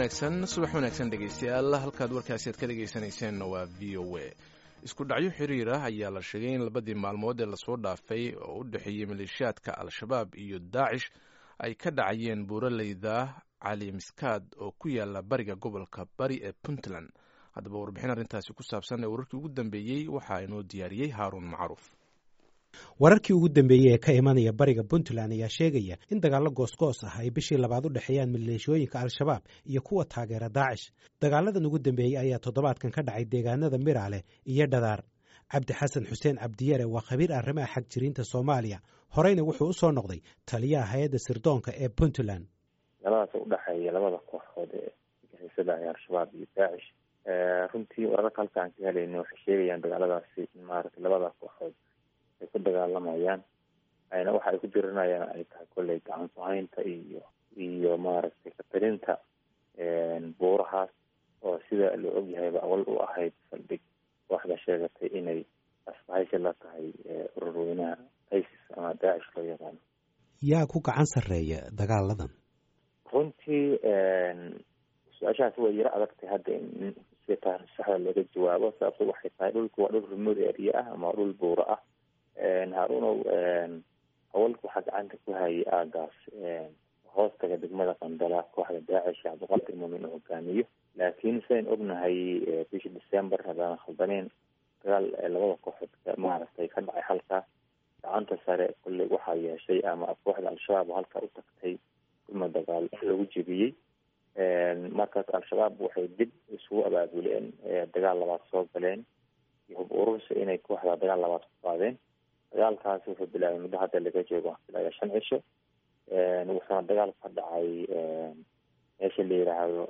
subax wanaagsan dhegeystayaal halkaad warkaasi aad ka dhegeysaneyseen waa VOA. isku dhacyo xiriir ah ayaa la sheegay in labadii maalmood ee lasoo dhaafay oo u dhexeeyey maleeshiyaadka al-shabaab iyo daacish ay ka dhacayeen buuraleyda cali miskaad oo ku yaala bariga gobolka bari ee puntland. haddaba warbixin arrintaasi ku saabsan ee wararkii ugu dambeeyey waxaa inoo diyaariyey haaruun macruuf. wararkii ugu dambeeyey ee ka imanaya bariga puntland ayaa sheegaya in dagaallo goosgoos ah ay bishii labaad u dhexeeyaan maleeshooyinka al-shabaab iyo kuwa taageera daacish. dagaaladan ugu dambeeyey ayaa toddobaadkan ka dhacay deegaanada miraale iyo dhadaar. cabdi xasan xuseen cabdiyare waa khabiir arrimaha xagjiriinta soomaaliya, horeyna wuxuu u soo noqday taliyaha hay-adda sirdoonka ee puntland. dagaaladaas u dhexeeya labada kooxood ee xiisada al-shabaab iyo daacish, runtii wararka halkaan ka helayna waxay sheegayaan dagaaladaasi in maaragtay labada kooxood ay ku dagaalamayaan, ayna waxa ay ku dirinayaan ay tahay kolley gacan ku-haynta iyo maaragtay katalinta buurahaas oo sida la ogyahayba awal u ahayd saldhig kooxda sheegatay inay asbahaysi la tahay ururweynaha isis ama daacish loo yaqaano. yaa ku gacan sarreeya dagaaladan? runtii su-aashaas way yaro adagtay hadda in si saxda looga jawaabo, sababto waxay tahay dhulku waa dhul remote area ah ama dhul buuro ah. haarunow awalka waxaa gacanta ku hayay aagaas hoostaga degmada qandala kooxda daacish cabdiqaadir muumin oo hogaamiyo, laakiin sidayn ognahay bishii December haddaan khaldaneen dagaal labada kooxood maaragtay ka dhacay halkaas. gacanta sare kulley waxaa yeeshay ama kooxda al-shabaab halkaa u tagtay kulma dagaal lagu jebiyey. markaas al-shabaab waxay dib isugu abaabuleen dagaal labaad soo galeen iyo hub urursi inay kooxda dagaal labaad ku qaadeen. dagaalkaasi wuxuu bilaabay muddo hadda laga joogo ilaa 5 cisho. wuxuuna dagaal ka dhacay meesha la yidhaahdo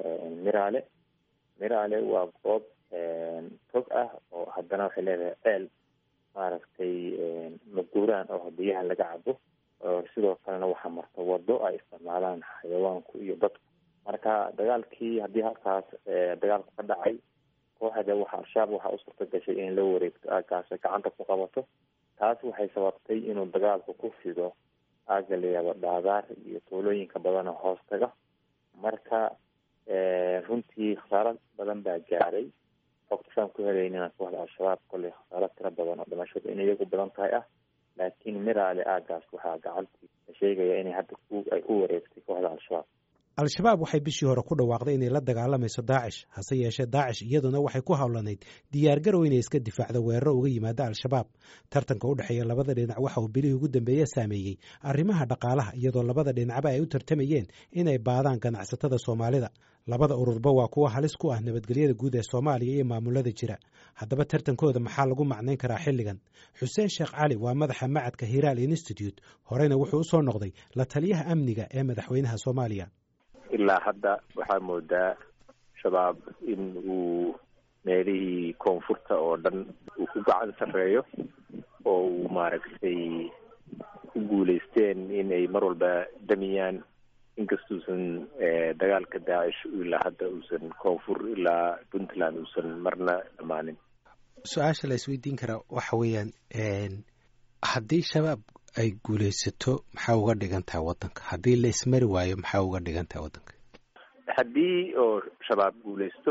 miraale waa goob tog ah oo haddana waxay leedahay ceel maaragtay maguuraan oo biyaha laga cabo, sidoo kalena waxaa marta wado ay isticmaalaan xayawaanku iyo dadku. marka dagaalkii haddii halkaas dagaalku ka dhacay, kooxda al-shabaab waxaa u suurta gashay in la wareegto aagaas gacanta ku qabato. taas waxay sababtay inuu dagaalku ku fido aagga layihahdo dhaadaar iyo tuulooyinka badan oo hoostaga. marka runtii khasaaro badan baa gaaray. xogta saan ku helaynana kooxda al-shabaab kolley khasaaro tiro badan oo dhimashadu in iyagu badan tahay ah, laakiin miraale aagaas waxaa gacantii la sheegaya inay hadda ay u wareegtay kooxda al-shabaab. al-shabaab waxay bishii hore ku dhawaaqday inay la dagaalamayso daacish, hase yeeshee daacish iyaduna waxay ku hawlanayd diyaargarow inay iska difaacdo weeraro uga yimaada al-shabaab. tartanka u dhexeeya labada dhinac waxa uu bilihii ugu dambeeye saameeyey arrimaha dhaqaalaha, iyadoo labada dhinacba ay u tartamayeen inay baadaan ganacsatada soomaalida. labada ururba waa kuwo halis ku ah nabadgelyada guud ee soomaaliya iyo maamulada jira. haddaba tartankooda maxaa lagu macnayn karaa xilligan? xuseen sheekh cali waa madaxa macadka hiraal institute, horeyna wuxuu usoo noqday la taliyaha amniga ee madaxweynaha soomaaliya. ilaa hadda waxaa moodaa shabaab in uu meelihii koonfurta oo dhan uu ku gacan sarreeyo oo uu maaragtay ku guulaysteen inay mar walba damiyaan, inkastuusan dagaalka daacish ilaa hadda uusan koonfur ilaa puntland uusan marna dhammaanin. su-aasha la isweydiin karaa waxa weeyaan, haddii shabaab ay guulaysato maxaa uga dhigan tahay waddanka? haddii la ismari waayo maxaa uga dhigan tahay waddanka? haddii oo shabaab guulaysto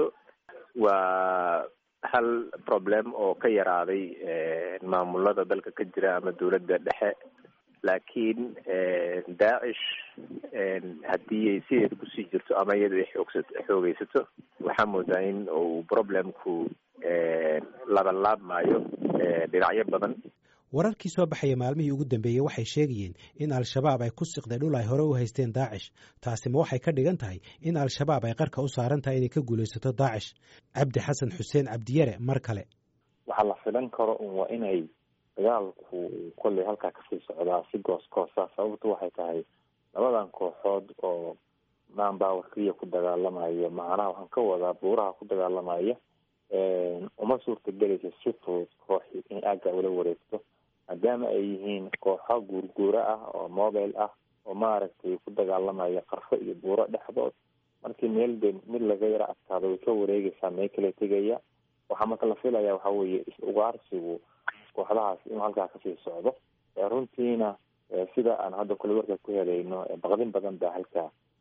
waa hal problem oo ka yaraaday maamulada dalka ka jira ama dowladda dhexe. laakiin daacish haddii ay sideeda kusii jirto ama iyada ay xoogeysato, waxaa moodaa in uu problemku labanlaabmaayo dhinacyo badan. wararkii soo baxaya maalmihii ugu dambeeyey waxay sheegayeen in al-shabaab ay ku siqday dhul ay hore u haysteen daacish. taasima waxay ka dhigan tahay in al-shabaab ay qarka u saaran tahay inay ka guulaysato daacish. cabdi xasan xuseen cabdiyare mar kale. waxaa la filan karo waa inay dagaalku kolley halkaa kasii socdaa si goos-goosa. sababtu waxay tahay labadan kooxood oo manpower keliya ku dagaalamayo, macnaha waxaan ka wadaa buuraha ku dagaalamaya, uma suurta gelaysa si fudud kooxii in aagga ula wareegto, maadaama ay yihiin kooxo guurguura ah oo mobile ah oo maaragtay ku dagaalamaya qarfo iyo buuro dhexdood. markii mid laga yaro adkaado way ka wareegaysaa meel kale tegaya. waxaa marka la filaya waxaa weeye is-ugaarsigu kooxdahaas inuu halkaa kasii socdo. runtiina sida aan hadda kule warka ku helayno baqdin badan baa halkaa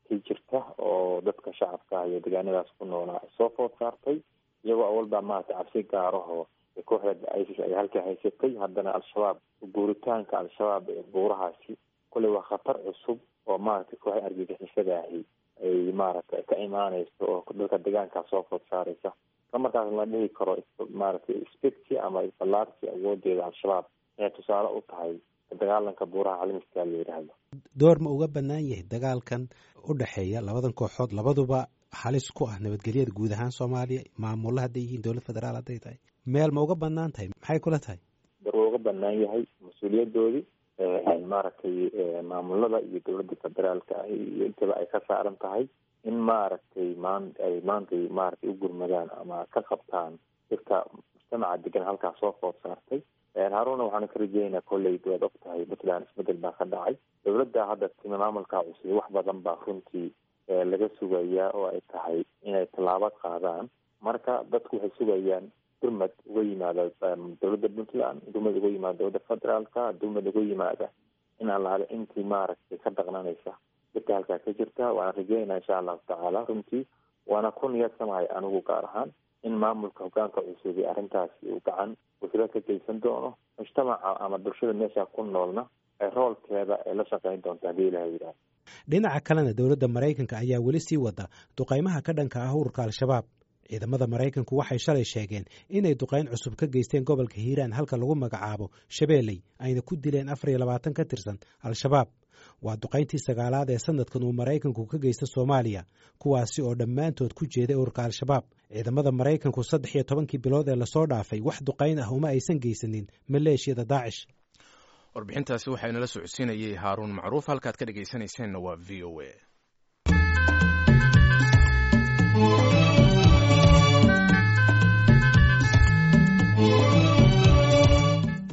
ka jirta oo dadka shacabka iyo deegaanadaas ku noolaa soo food saartay, iyagoo awalba maaragtay cabsi gaaraho kooxda ISIS ay halka haysatay. haddana al-shabaab guuritaanka al-shabaab ee buurahaasi kolley waa khatar cusub oo maaragtay kooxda argagixisada ahi ay maaragtay ka imaaneyso oo dalka deegaankaa soo food saareysa. markaas la dhihi karo maaragtay specti ama ballaarsi awoodeeda al-shabaab inay tusaale u tahay dagaalanka buuraha caalamiska la yidhaahdo. door ma uga bannaan yahay dagaalkan u dhexeeya labadan kooxood, labaduba halis ku ah nabadgelyada guud ahaan Soomaaliya, maamulada hadday yihiin dowlad federaal hadday tahay, meel ma uga bannaan tahay? maxay kula tahay? door uga bannaan yahay mas-uuliyadoodii maaragtay maamulada iyo dowladda federaalka iyo intaba ay ka saaran tahay in maaragtay maanta maaragtay u gurmadaan ama ka qabtaan dadka mujtamaca degan halkaas soo food saartay. Haaruna waxaan ka rajeynaa kolley waad og tahay Puntland isbedel baa ka dhacay. dowladda hadda timi maamulka cusub wax badan baa runtii laga sugayaa oo ay tahay inay tallaabo qaadaan. marka dadku waxay sugayaan gurmad uga yimaada dowladda Puntland, gurmad uga yimaada dowladda federaalka, gurmad uga yimaada in allaale intii maaragtay ka dhaqnanaysa dadka halkaa ka jirta. waana rajeynaa insha allahu tacaala runtii waana ku niyadsanahay anigu gaar ahaan in maamulka hogaanka cusub ee arrintaasi uu gacan wasila ka geysan doono. mujtamaca ama bulshada meesha ku noolna ee roolkeeda ay la shaqeyn doonta haddii ilaha yidhaahdo. dhinaca kalena dowladda Maraykanka ayaa weli sii wada duqaymaha ka dhanka ah ururka al-shabaab. ciidamada Maraykanku waxay shalay sheegeen inay duqayn cusub ka geysteen gobolka Hiiraan halka lagu magacaabo Shabeelley, ayna ku dileen 24 ka tirsan al-shabaab. waa duqayntii 9aad ee sanadkan uu Maraykanku ka geysta Soomaaliya, kuwaasi oo dhammaantood ku jeeday ururka al-shabaab. ciidamada Maraykanku 13 bilood ee lasoo dhaafay wax duqayn ah uma aysan geysanin maleeshiyada Daacish. warbixintaasi waxaa inala socodsiinayay Haaruun Macruuf. halkaad ka dhegaysanayseena waa VOA.